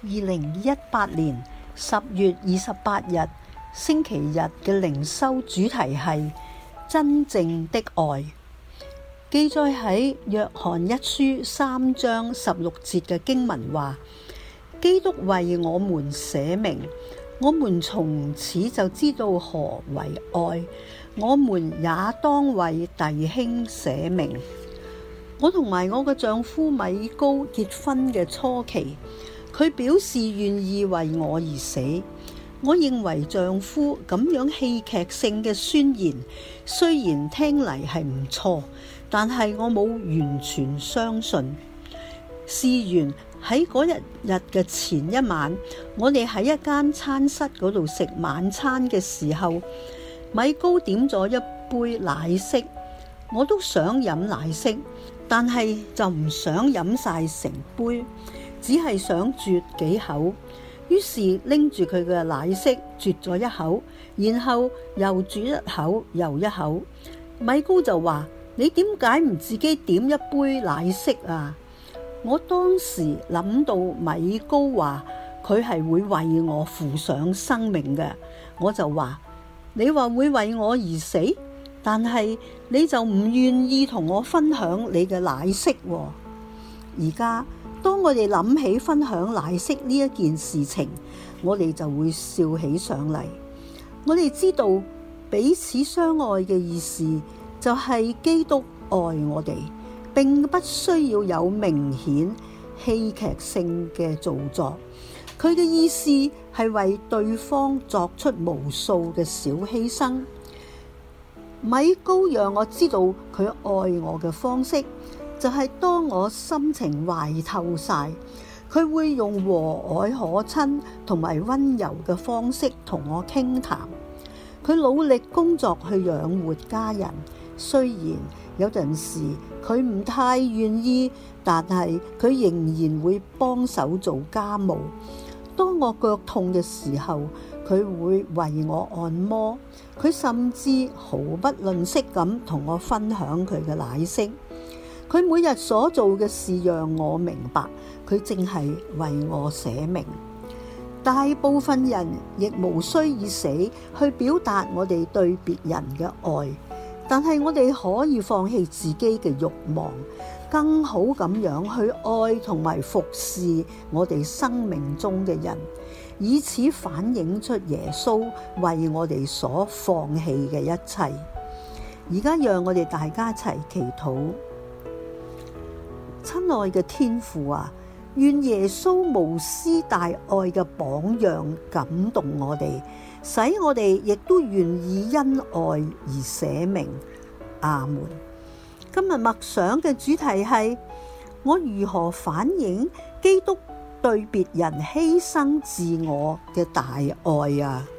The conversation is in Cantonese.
2018年10月28日星期日嘅靈修主題係真正的愛，記載喺約翰一書3章16節嘅經文話：基督為我們捨命，我們從此就知道何為愛，我們也當為弟兄捨命。我同埋我嘅丈夫米高結婚嘅初期，佢表示願意為我而死。我認為丈夫咁樣戲劇性嘅宣言，雖然聽嚟係唔錯，但係我冇完全相信。事緣喺嗰日嘅前一晚，我哋喺一間餐室嗰度食晚餐嘅時候，米高點咗一杯奶昔，我都想飲奶昔，但係就唔想飲晒成杯，只係想啜幾口。於是拎住佢嘅奶昔啜咗一口，然後又啜一口又一口。米高就話：你點解唔自己點一杯奶昔啊？我當時諗到米高話佢係會為我付上生命嘅，我就話：你話會為我而死，但係你就唔願意同我分享你嘅奶昔喎。而家當我哋諗起分享奶昔呢一件事情，我哋就會笑起上嚟。我哋知道彼此相愛嘅意思就係基督愛我哋，並不需要有明顯戲劇性嘅造作。佢嘅意思係為對方作出無數嘅小犧牲。米高讓我知道佢愛我嘅方式，就係當我心情壞透晒，佢會用和藹可親同埋溫柔嘅方式同我傾談。佢努力工作去養活家人，雖然有陣時佢唔太願意，但係佢仍然會幫手做家務。當我腳痛嘅時候，佢會為我按摩。佢甚至毫不吝嗇咁同我分享佢嘅奶昔。佢每日所做嘅事讓我明白，佢正係為我捨命。大部分人亦無需以死去表達我哋對別人嘅愛，但係我哋可以放棄自己嘅慾望，更好咁樣去愛同埋服侍我哋生命中嘅人，以此反映出耶穌為我哋所放棄嘅一切。而家讓我哋大家一齊祈禱。親愛嘅天父啊，願耶穌無私大愛嘅榜樣感動我哋，使我哋亦都願意因愛而捨命。阿門。今日默想嘅主題係：我如何反映基督對別人犧牲自我嘅大愛啊？